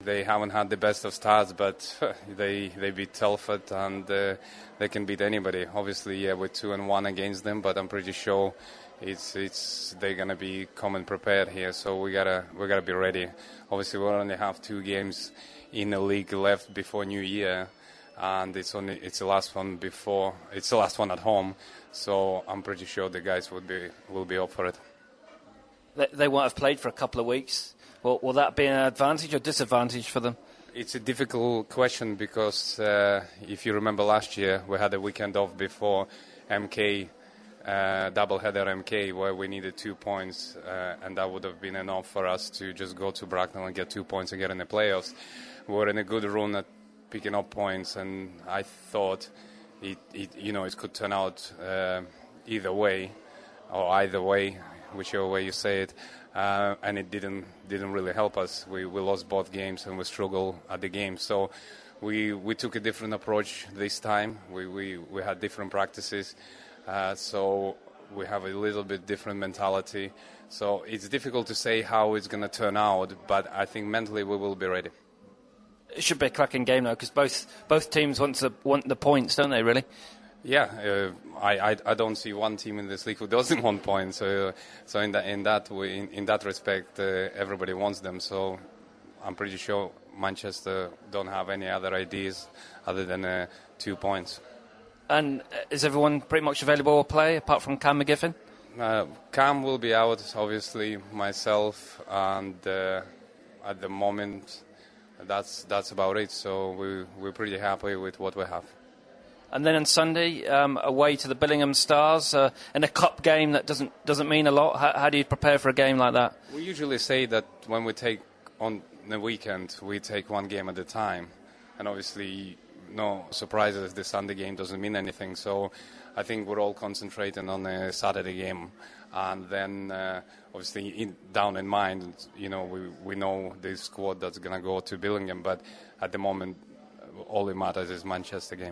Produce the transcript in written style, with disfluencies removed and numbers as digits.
They haven't had the best of starts, but they beat Telford and they can beat anybody. Obviously, yeah, we're 2-1 against them, but I'm pretty sure they're gonna be coming prepared here. So we gotta be ready. Obviously, we only have 2 games in the league left before New Year, and it's the last one at home. So I'm pretty sure the guys will be up for it. They won't have played for a couple of weeks. Will that be an advantage or disadvantage for them? It's a difficult question because if you remember last year, we had a weekend off before MK, doubleheader MK, where we needed 2 points, and that would have been enough for us to just go to Bracknell and get 2 points and get in the playoffs. We were in a good run at picking up points, and I thought it could turn out either way, whichever way you say it. And it didn't really help us. We lost both games and we struggled at the game. So we took a different approach this time. We had different practices. So we have a little bit different mentality. So it's difficult to say how it's going to turn out, but I think mentally we will be ready. It should be a cracking game though, because both teams want the points, don't they? Really? Yeah, I don't see one team in this league who doesn't want points. So in that respect, everybody wants them. So I'm pretty sure Manchester don't have any other ideas other than 2 points. And is everyone pretty much available to play apart from Cam McGiffin? Cam will be out, obviously. Myself, and at the moment, that's about it. So we're pretty happy with what we have. And then on Sunday, away to the Billingham Stars in a cup game that doesn't mean a lot. How do you prepare for a game like that? We usually say that when we take on the weekend, we take one game at a time, and obviously no surprises. The Sunday game doesn't mean anything. So I think we're all concentrating on the Saturday game, and then obviously down in mind, we know the squad that's gonna go to Billingham, but at the moment, all that matters is Manchester game.